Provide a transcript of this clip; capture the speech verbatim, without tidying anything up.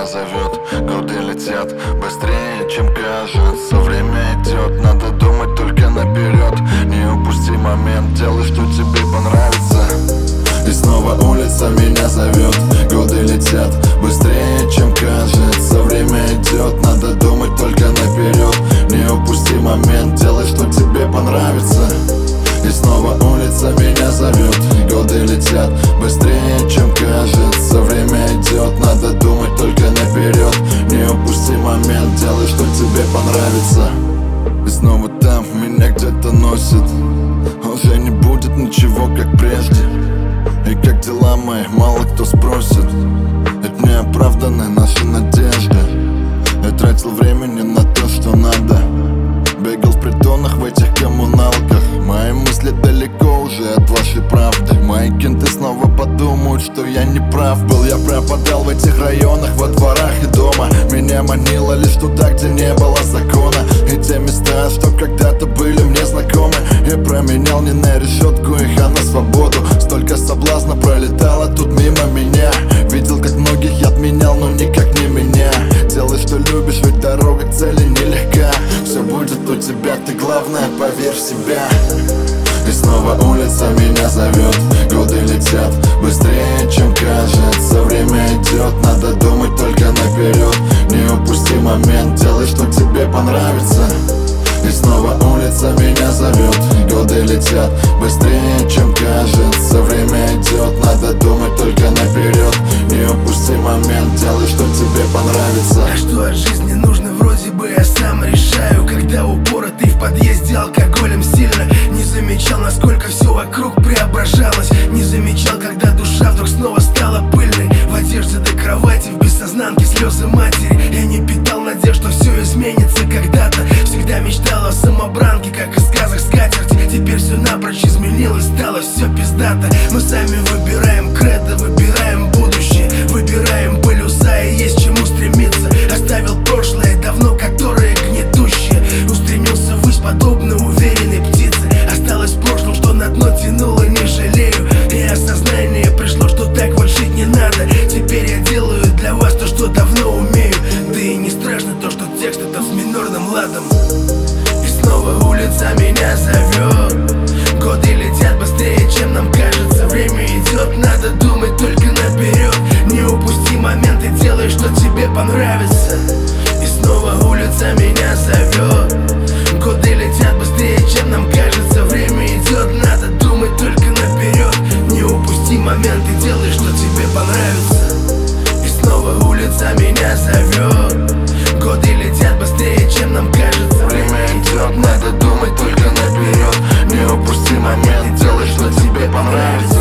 меня зовет. Годы летят быстрее, чем кажется. Время идет, надо думать только наперед. Не упусти момент, делай, что тебе понравится. И снова улица меня зовет. Годы летят быстрее, чем кажется. Время идет, надо думать только наперед. Не упусти момент, делай, что тебе понравится. И снова улица меня зовет. Годы летят быстрее, чем кажется. Время идет, надо думать только наперед. Не упусти момент, делай, что тебе понравится. И снова там меня где-то носит. Уже не будет ничего, как прежде. И как дела мои, мало кто спросит. Это не оправданы наши надежды. Я тратил времени на то, что надо. Бегал в притонах, в этих коммуналках. Мои мысли далеко уже от вашей правды. Мои кенты снова подумают, что я не прав был. Я пропадал в этих районах, во дворах и дома. Меня манило лишь туда, где не было закона. И те места, что когда-то были мне знакомы, я променял не на решетку их, а на свободу. Столько соблазна пролетало тут мимо меня. Видел, как многих я отменял, но никак не меня. Делай, что любишь, ведь дорога к цели нелегка. Все будет у тебя, ты главное поверь в себя. И снова улица меня зовет. Годы летят быстрее, чем кажется. Время идет, надо думать только наперед. Не упусти момент, делай, что тебе понравится. И снова улица меня зовет. Годы летят быстрее, чем кажется. Время идет, надо думать только наперед. Не упусти момент, делай, что тебе понравится. А что от жизни нужно, вроде бы я сам решаю. Когда упоротый в подъезде алкоголем сильно. Не замечал, насколько все вокруг преображалось. Не замечал, когда душа вдруг снова стала пыльной. В одежде до кровати, в бессознанке слезы матери. Я не питал надежд, что все изменится когда-то. Всегда мечтал о самобранке, как из сказок скатерти. Теперь все напрочь изменилось, стало все пиздато. Мы сами выбираем кредо, выбираем будущее. Выбираем полюса и есть чему стремиться. Оставил прошлое давно, которое гнетущее. Устремился ввысь, подобно уверенной птице. Осталось в прошлом, что на дно тянуло, не жалею. И осознание пришло, что так вот жить не надо. Теперь я делаю для вас то, что давно умею. Да и не страшно то, что текст это с минорным ладом. И снова улица меня зовет. Годы летят быстрее, чем нам кажется. Время идет, надо думать только наперед. Не упусти момент и делай, что тебе понравится. И снова улица меня зовет. Годы летят быстрее, чем нам кажется. Время идет, надо думать только наперед. Не упусти момент и делай, что тебе понравится. И снова улица меня зовет. Годы летят быстрее, чем нам кажется. Время идет, надо думать только наперед. Не упусти момент, делай, что тебе понравится.